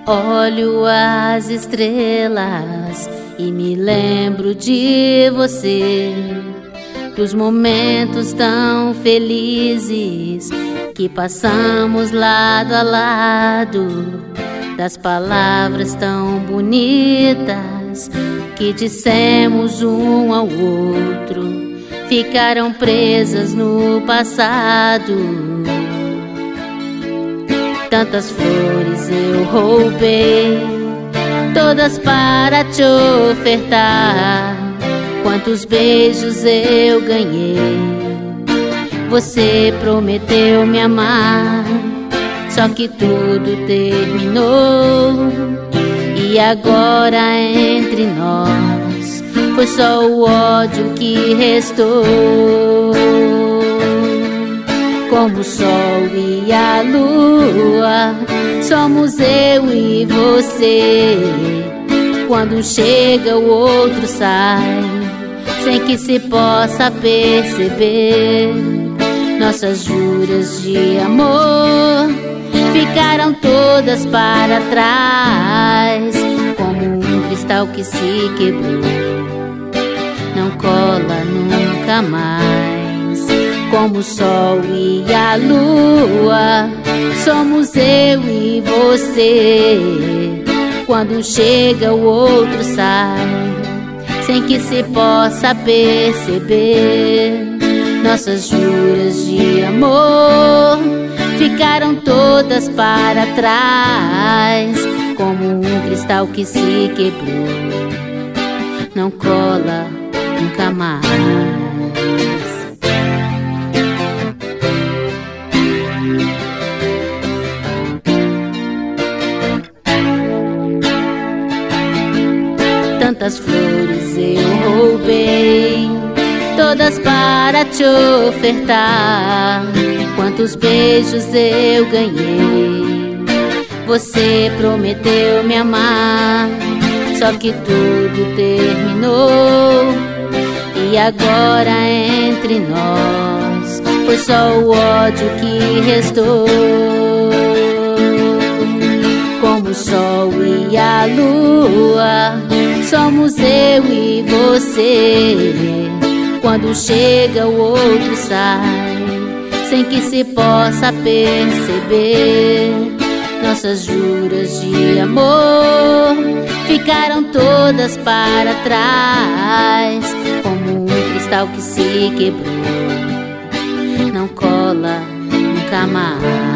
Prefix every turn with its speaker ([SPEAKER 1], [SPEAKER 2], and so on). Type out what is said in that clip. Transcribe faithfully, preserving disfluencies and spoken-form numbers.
[SPEAKER 1] Olho as estrelas e me lembro de você, dos momentos tão felizes que passamos lado a lado, das palavras tão bonitas que dissemos um ao outro, ficaram presas no passado. Tantas flores eu roubei, todas para te ofertar. Quantos beijos eu ganhei, você prometeu me amar. Só que tudo terminou, e agora entre nós foi só o ódio que restou. Como o sol e a lua, somos eu e você. Quando um chega o outro sai, sem que se possa perceber. Nossas juras de amor ficaram todas para trás, como um cristal que se quebrou, não cola nunca mais. Como o sol e a lua, somos eu e você. Quando um chega o outro sai, sem que se possa perceber. Nossas juras de amor ficaram todas para trás, como um cristal que se quebrou, não cola nunca mais. Tantas flores eu roubei, todas para te ofertar. Quantos beijos eu ganhei, você prometeu me amar. Só que tudo terminou, e agora entre nós foi só o ódio que restou. Como o sol e a lua, somos eu e você. Quando chega o outro sai, sem que se possa perceber. Nossas juras de amor ficaram todas para trás, como um cristal que se quebrou, não cola nunca mais.